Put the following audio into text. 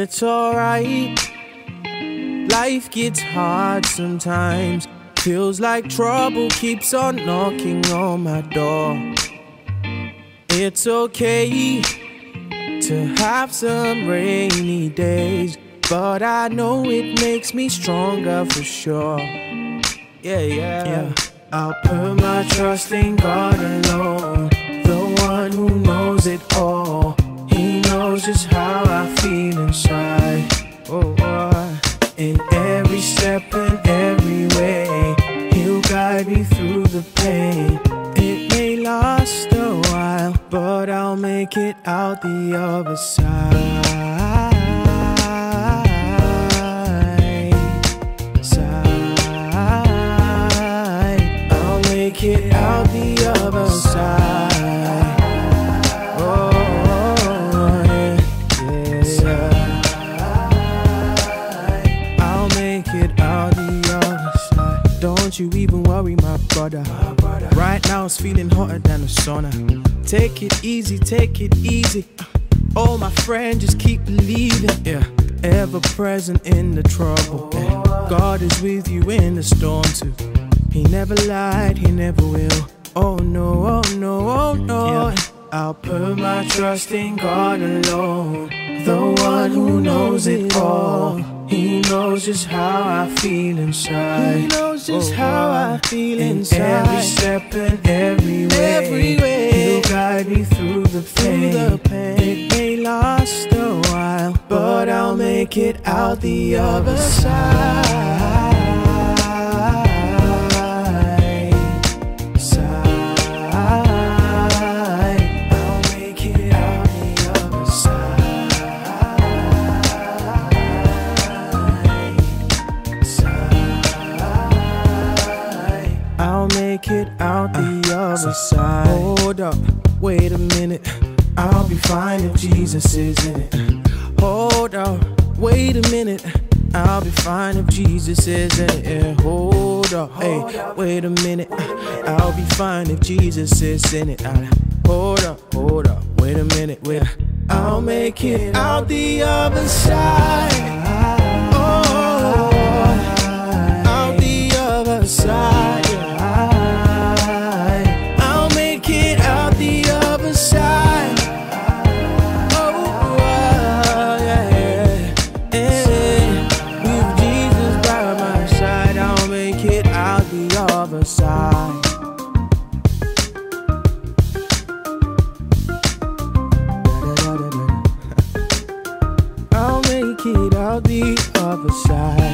it's alright. Life gets hard sometimes. Feels like trouble keeps on knocking on my door. It's okay to have some rainy days, but I know it makes me stronger for sure. Yeah. I'll put my trust in God alone, the one who knows it all. He knows just how I feel inside. In every step and every way, He'll guide me through the pain. It may last a while, but I'll make it out the other side. I'll make it out the other side. I'll make it out the other side. Don't you even worry, my brother. Right now it's feeling hotter than a sauna. Take it easy, take it easy. Oh, my friend, just keep believing. Yeah, ever present in the trouble. Yeah. God is with you in the storm too. He never lied, He never will. Oh no, oh no, oh no. Yeah. I'll put my trust in God alone, the one who knows it all. He knows just how I feel inside. He knows just how I feel inside. Every step and every way, He'll guide me through the pain. It may last a while, but I'll make it out the other side. I'll make it out the other side. Hold up, wait a minute. I'll be fine if Jesus is in it. Hold up, wait a minute. I'll be fine if Jesus is in it. Yeah, hold up, hey, wait a minute. I'll be fine if Jesus is in it. Hold up, wait a minute. I'll make it out the other side. Oh, out the other side. I'll make it out the other side. Oh, yeah. With Jesus by my side, I'll make it out the other side. I'll make it out the other side.